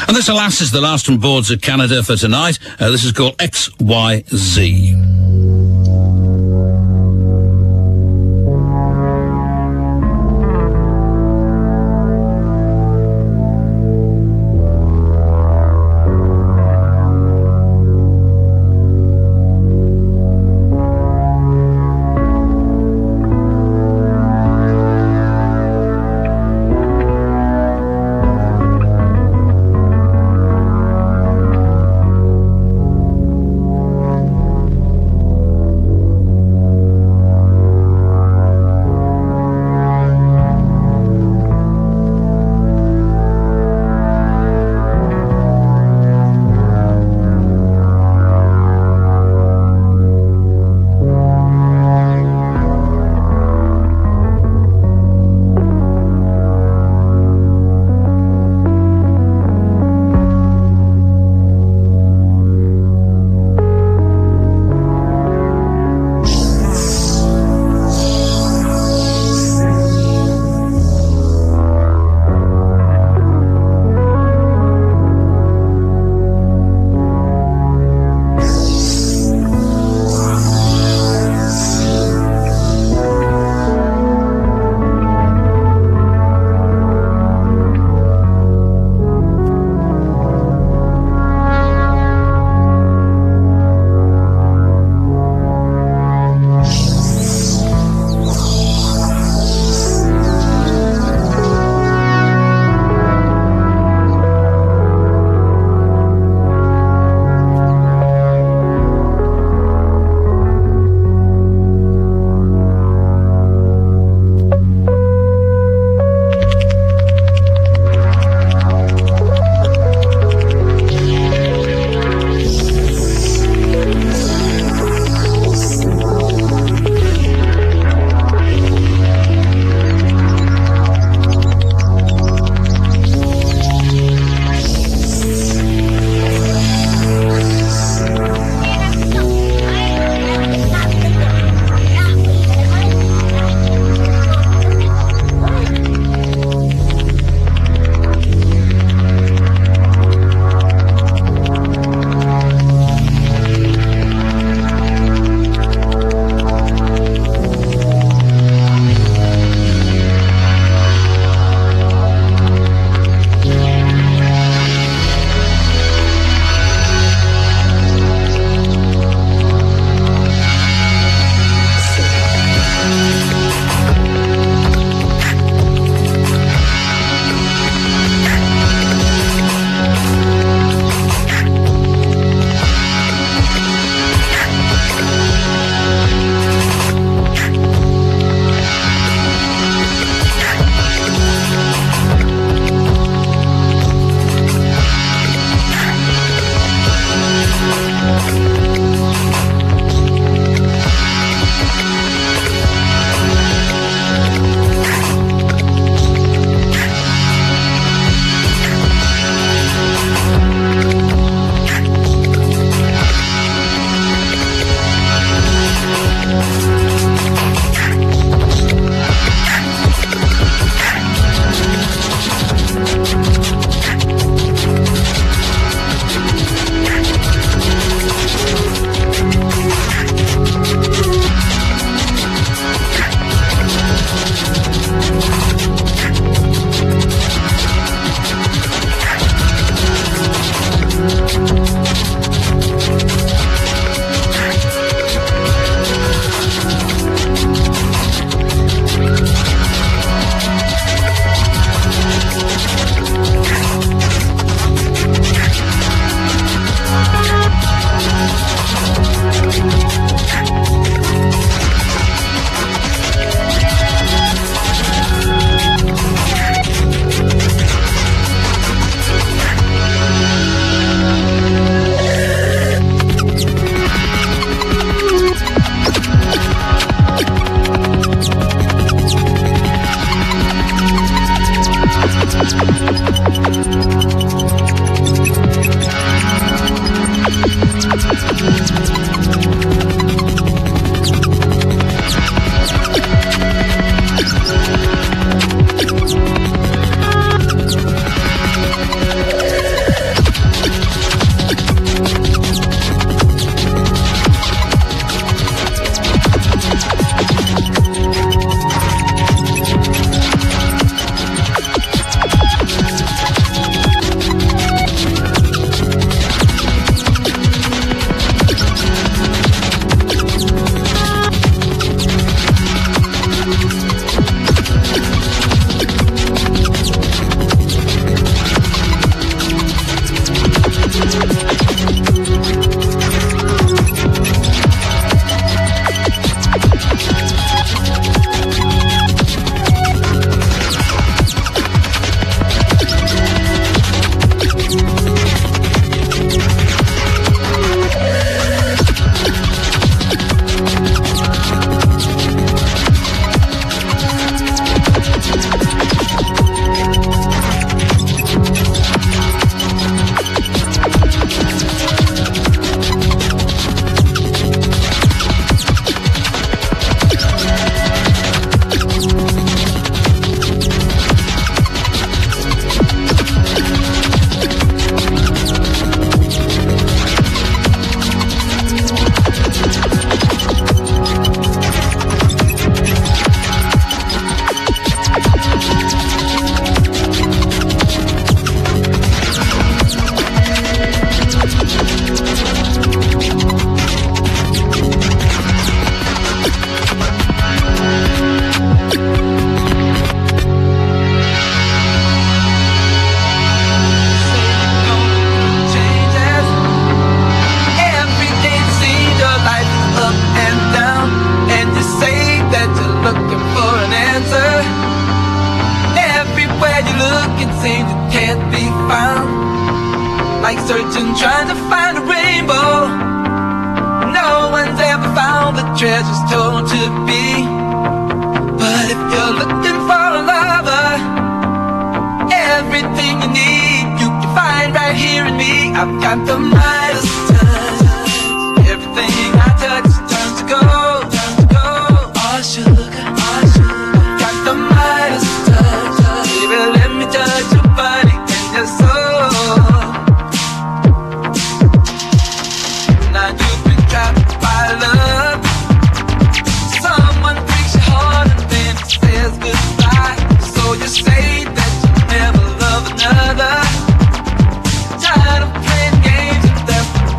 And this, alas, is the last from Boards of Canada for tonight. This is called XYZ. be found, like searching, trying to find a rainbow. No one's ever found the treasures told to be. But if you're looking for a lover, everything you need you can find right here in me. I've got the Midas touch. Everything I touch turns to gold, turns to gold. All sugar, all sugar. Got the Midas touch. Baby, let me touch your body and your soul. Now you've been trapped by love. Someone breaks your heart and then says goodbye. So you say that you never love another. Tired of playing games with them.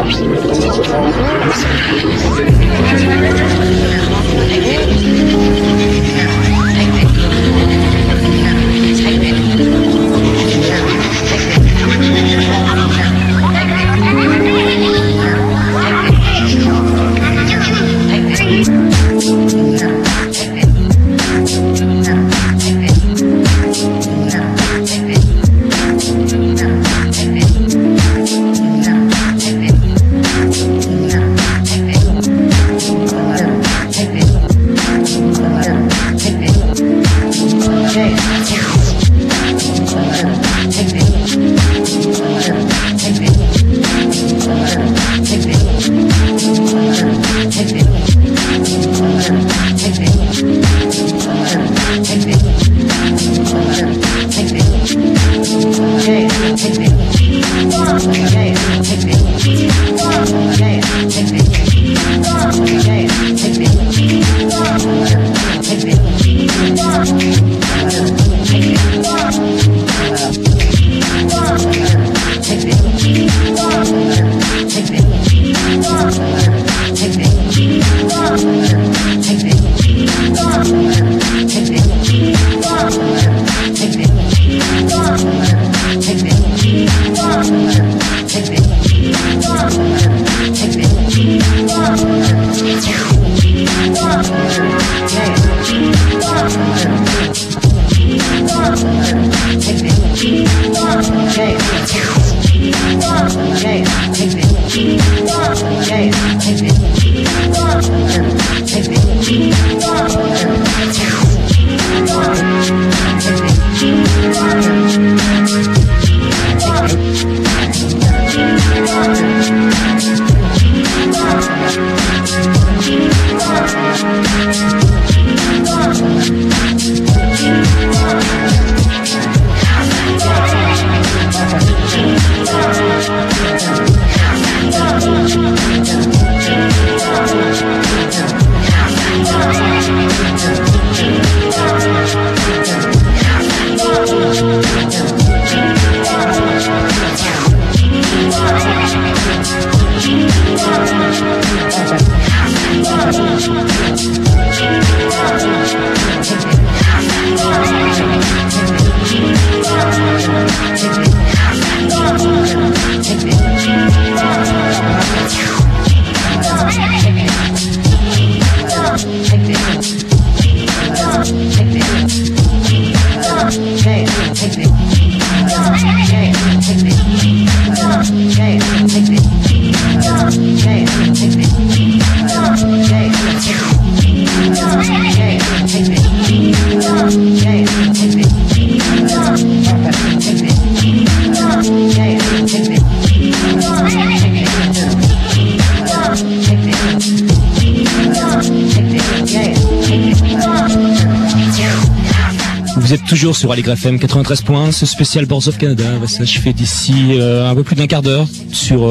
Vous êtes toujours sur Aligre FM 93 points. Ce spécial Boards of Canada va s'achever d'ici un peu plus d'un quart d'heure sur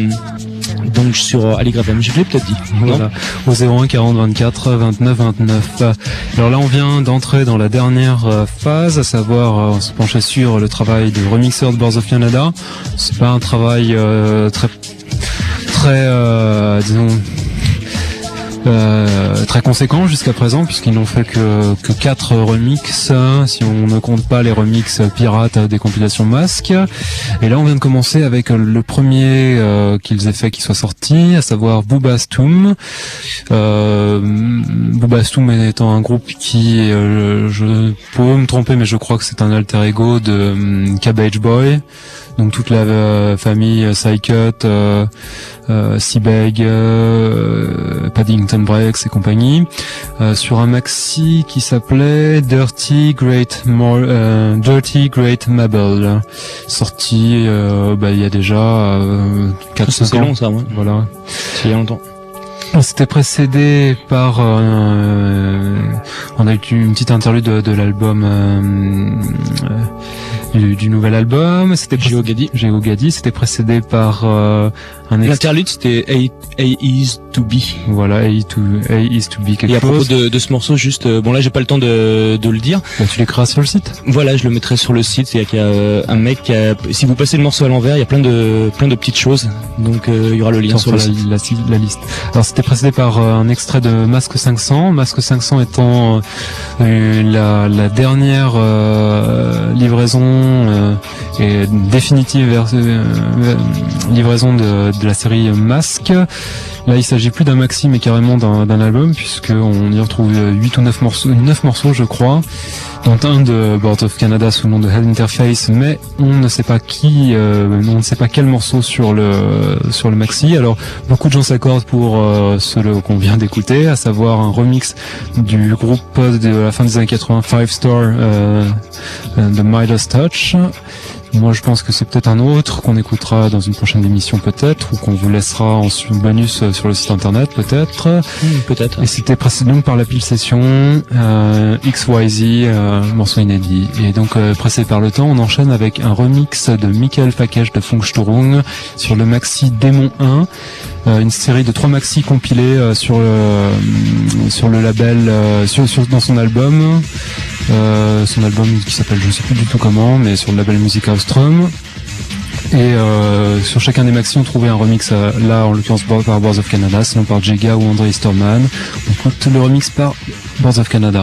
Aligre FM. Je l'ai peut-être dit. Voilà. Au 01 40 24 29 29. Alors là, on vient d'entrer dans la dernière phase, à savoir on se penchait sur le travail de remixeur de Boards of Canada. C'est pas un travail très conséquent jusqu'à présent, puisqu'ils n'ont fait que 4 remixes, si on ne compte pas les remixes pirates des compilations masques. Et là on vient de commencer avec le premier qu'ils aient fait qui soit sorti, à savoir Boobastoum. Boobastoum étant un groupe qui, je peux me tromper, mais je crois que c'est un alter ego de Cabbage Boy. Donc toute la famille Psycut, Seabag, Paddington Breaks et compagnie, sur un maxi qui s'appelait Dirty Great Mabel, sorti il y a déjà 4-5 ans. C'est long ça, ouais. Voilà. C'est il y a longtemps. C'était précédé par on a eu une petite interlude de l'album du nouvel album. C'était Geogadi. C'était précédé par l'interlude, c'était A is to be. Voilà, A is to be quelque chose. Et à propos de ce morceau, juste, bon là j'ai pas le temps de le dire. Bah, tu l'écriras sur le site. Voilà, je le mettrai sur le site. C'est qu'il y a un mec qui a, si vous passez le morceau à l'envers, il y a plein de petites choses. Donc il y aura le lien sur le site. La liste. Alors c'était précédé par un extrait de Masque 500. Masque 500 étant la dernière livraison et définitive livraison de la série Masque. Là, il s'agit plus d'un maxi, mais carrément d'un album, puisqu'on y retrouve 8 ou 9 morceaux, je crois, dont un de Boards of Canada sous le nom de Hell Interface, mais on ne sait pas quel morceau sur le maxi. Alors, beaucoup de gens s'accordent pour celui qu'on vient d'écouter, à savoir un remix du groupe de la fin des années 80, Five Star, de Midas Touch. Moi, je pense que c'est peut-être un autre qu'on écoutera dans une prochaine émission peut-être, ou qu'on vous laissera en bonus sur le site internet peut-être. Peut-être. Et c'était précédé par la pile session XYZ, morceau inédit. Et donc précédé par le temps, on enchaîne avec un remix de Michael Package de Funksturung sur le maxi Démon 1, une série de 3 maxi compilés sur le label, dans son album. Son album qui s'appelle je sais plus du tout comment, mais sur le label Music House Strum. Et sur chacun des maxi on trouvait un remix, là en l'occurrence par Boards of Canada, sinon par Jega ou André Easterman. On écoute le remix par Boards of Canada.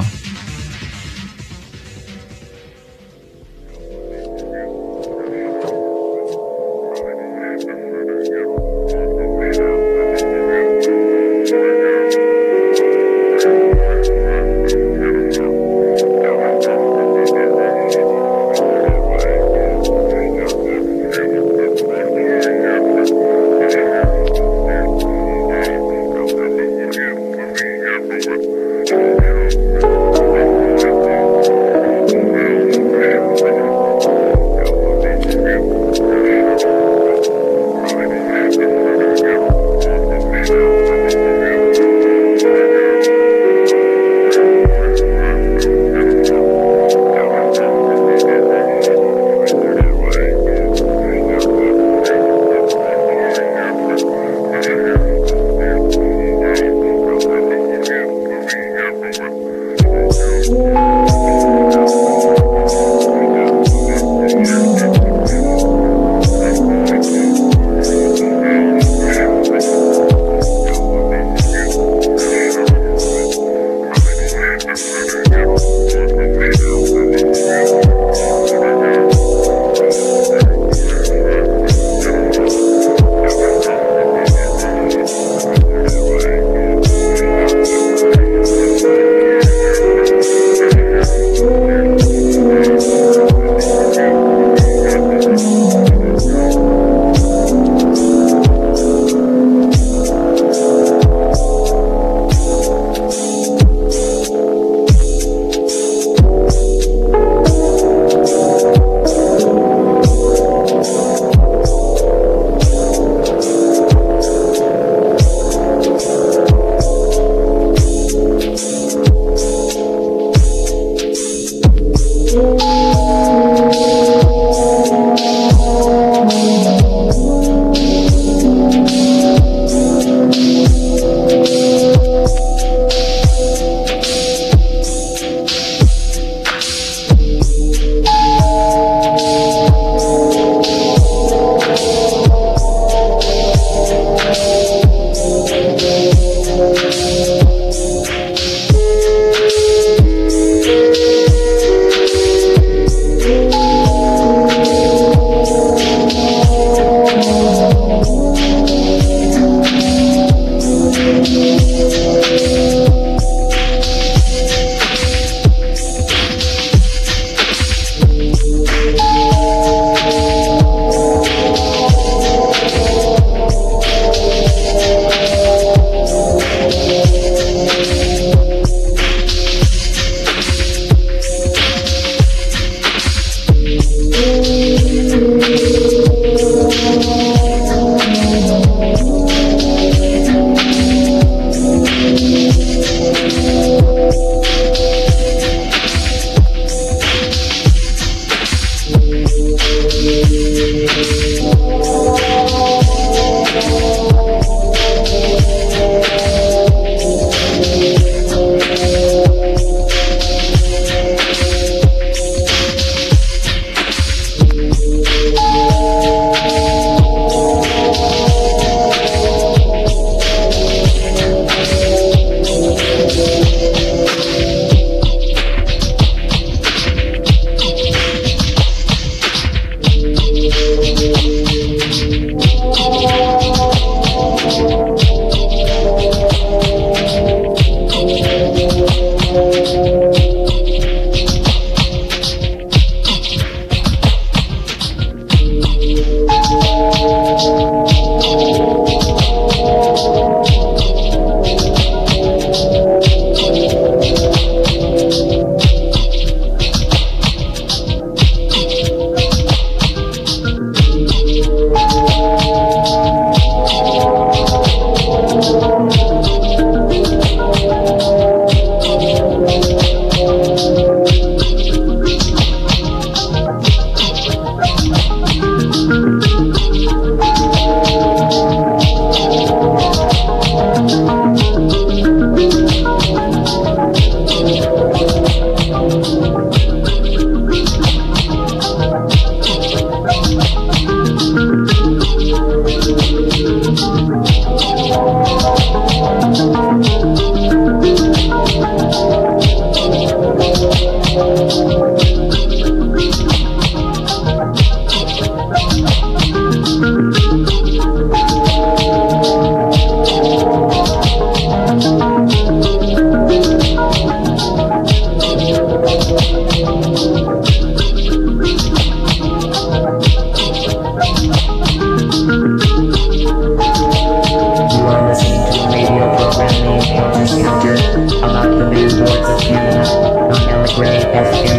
Testing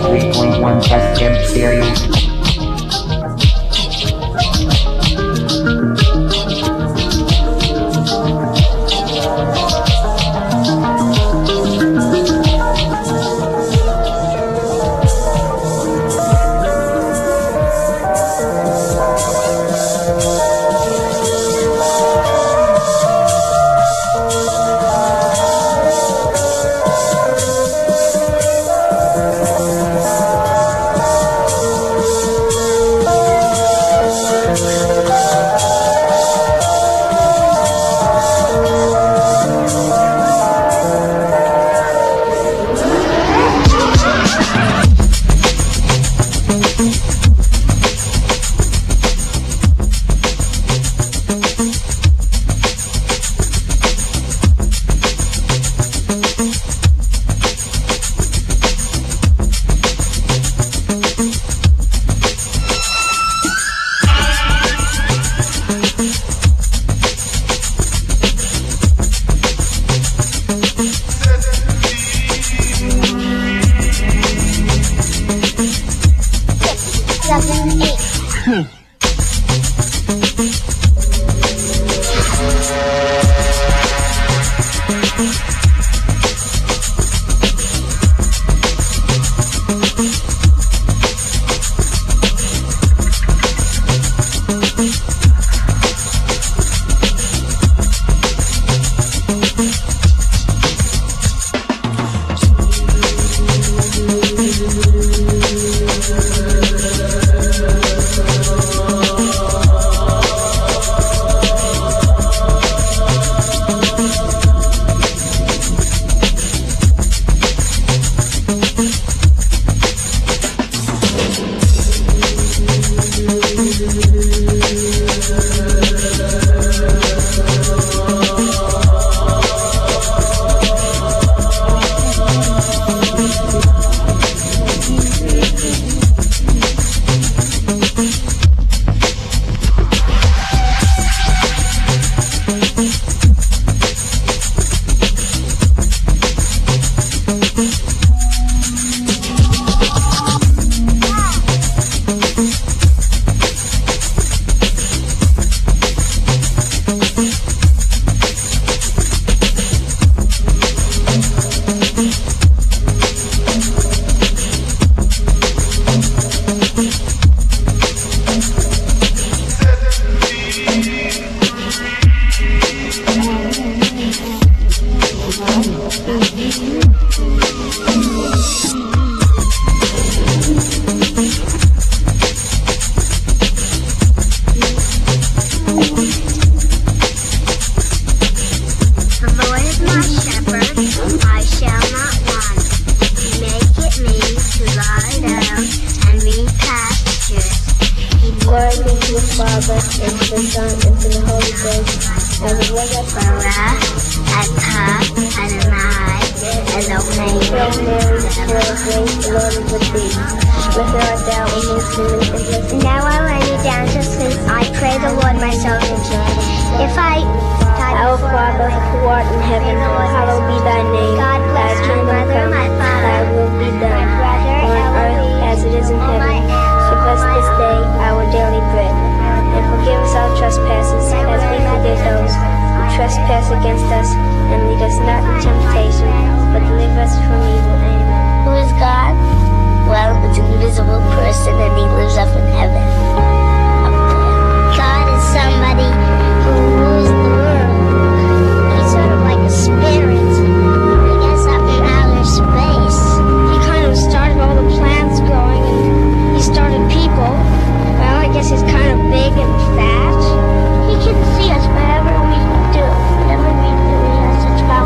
93.1 testing stereo. He can see us wherever we do, whatever we do. He has such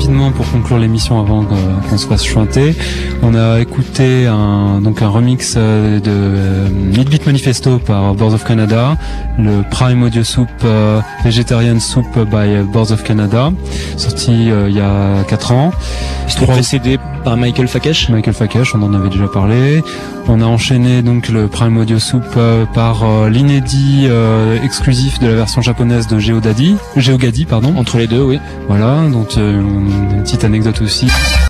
rapidement pour conclure l'émission avant qu'on se fasse chanter. On a écouté un remix de Midbeat Manifesto par Boards of Canada, le Prime Audio Soup Vegetarian Soup by Boards of Canada, sorti il y a 4 ans. C'était précédé par Michael Fakesh. Michael Fakesh, on en avait déjà parlé. On a enchaîné donc le Prime Audio Soup par l'inédit exclusif de la version japonaise de Geogadi, pardon. Entre les deux, oui. Voilà, donc une petite anecdote aussi.